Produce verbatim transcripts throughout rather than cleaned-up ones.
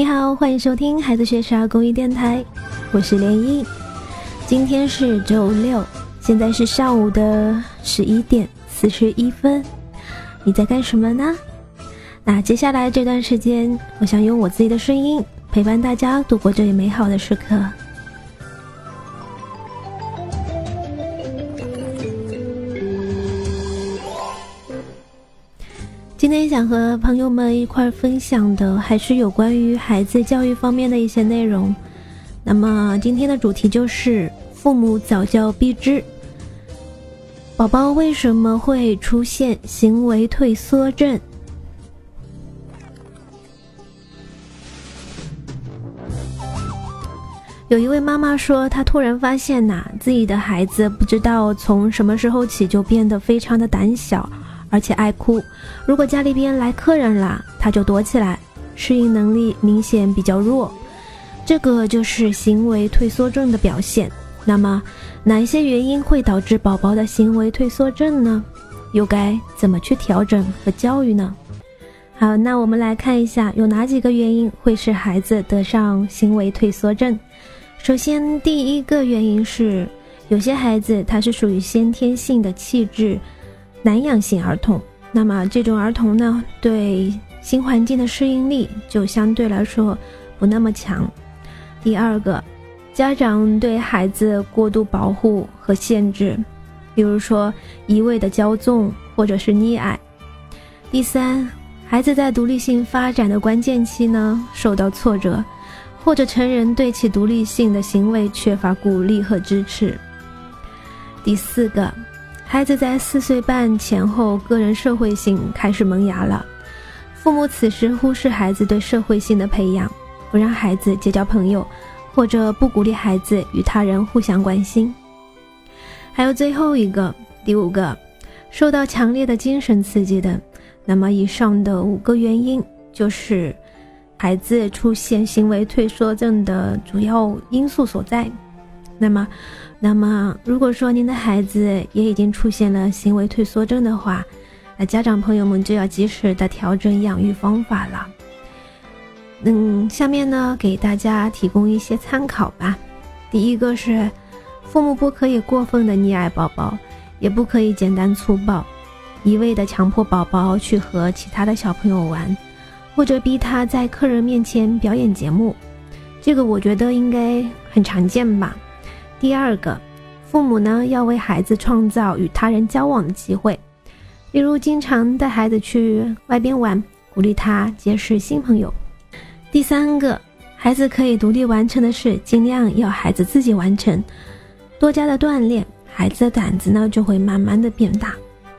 你好，欢迎收听孩子学傻公益电台，我是连依。今天是周六，现在是上午的十一点四十一分，你在干什么呢？那接下来这段时间，我想用我自己的声音陪伴大家度过这一美好的时刻。今天想和朋友们一块分享的还是有关于孩子教育方面的一些内容。那么今天的主题就是父母早教必知，宝宝为什么会出现行为退缩症？有一位妈妈说，她突然发现呐、啊，自己的孩子不知道从什么时候起就变得非常的胆小，而且爱哭，如果家里边来客人啦，他就躲起来，适应能力明显比较弱，这个就是行为退缩症的表现。那么哪一些原因会导致宝宝的行为退缩症呢？又该怎么去调整和教育呢？好，那我们来看一下有哪几个原因会使孩子得上行为退缩症。首先第一个原因是，有些孩子他是属于先天性的气质难养型儿童，那么这种儿童呢，对新环境的适应力就相对来说不那么强。第二个，家长对孩子过度保护和限制，比如说一味的骄纵或者是溺爱。第三，孩子在独立性发展的关键期呢，受到挫折，或者成人对其独立性的行为缺乏鼓励和支持。第四个，孩子在四岁半前后个人社会性开始萌芽了，父母此时忽视孩子对社会性的培养，不让孩子结交朋友，或者不鼓励孩子与他人互相关心。还有最后一个，第五个，受到强烈的精神刺激的。那么以上的五个原因就是孩子出现行为退缩症的主要因素所在。那么那么如果说您的孩子也已经出现了行为退缩症的话，那家长朋友们就要及时的调整养育方法了。嗯，下面呢给大家提供一些参考吧。第一个是，父母不可以过分的溺爱宝宝，也不可以简单粗暴，一味的强迫宝宝去和其他的小朋友玩，或者逼他在客人面前表演节目，这个我觉得应该很常见吧。第二个，父母呢要为孩子创造与他人交往的机会，例如经常带孩子去外边玩，鼓励他结识新朋友。第三个，孩子可以独立完成的事，尽量要孩子自己完成，多加的锻炼，孩子的胆子呢就会慢慢的变大。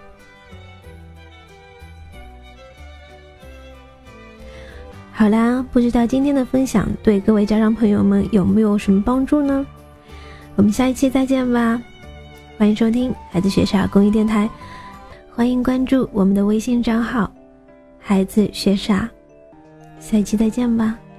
好啦，不知道今天的分享对各位家长朋友们有没有什么帮助呢？我们下一期再见吧。欢迎收听孩子学傻公益电台，欢迎关注我们的微信账号孩子学傻，下一期再见吧。